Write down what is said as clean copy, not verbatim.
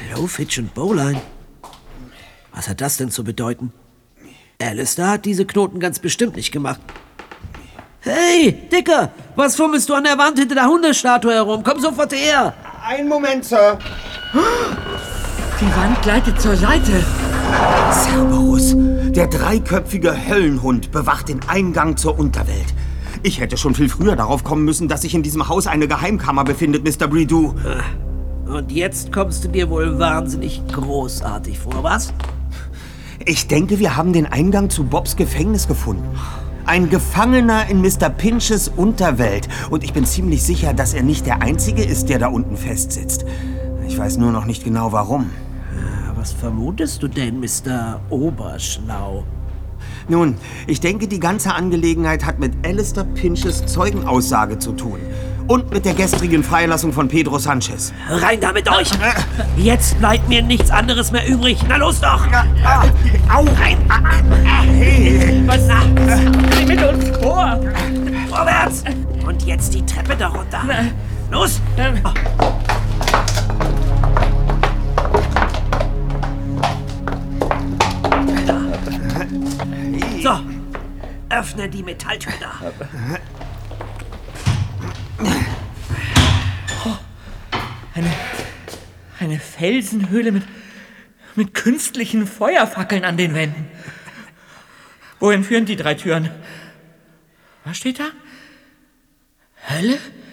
Blowfish und Bowline? Was hat das denn zu bedeuten? Alistair hat diese Knoten ganz bestimmt nicht gemacht. Hey, Dicker, was fummelst du an der Wand hinter der Hundestatue herum? Komm sofort her! Einen Moment, Sir. Die Wand gleitet zur Seite. Cerberus, der dreiköpfige Höllenhund, bewacht den Eingang zur Unterwelt. Ich hätte schon viel früher darauf kommen müssen, dass sich in diesem Haus eine Geheimkammer befindet, Mr. Bridoux. Und jetzt kommst du dir wohl wahnsinnig großartig vor, was? Ich denke, wir haben den Eingang zu Bobs Gefängnis gefunden. Ein Gefangener in Mr. Pinches Unterwelt. Und ich bin ziemlich sicher, dass er nicht der Einzige ist, der da unten festsitzt. Ich weiß nur noch nicht genau, warum. Was vermutest du denn, Mr. Oberschlau? Nun, ich denke, die ganze Angelegenheit hat mit Alistair Pinches Zeugenaussage zu tun. Und mit der gestrigen Freilassung von Pedro Sanchez. Rein da mit euch! Jetzt bleibt mir nichts anderes mehr übrig. Na los doch! Au! Rein! Hey! Was? Sieh mit uns vor! Vorwärts! Und jetzt die Treppe darunter. Los! So, öffne die Metalltür da. Eine Felsenhöhle mit künstlichen Feuerfackeln an den Wänden. Wohin führen die 3 Türen? Was steht da? Hölle?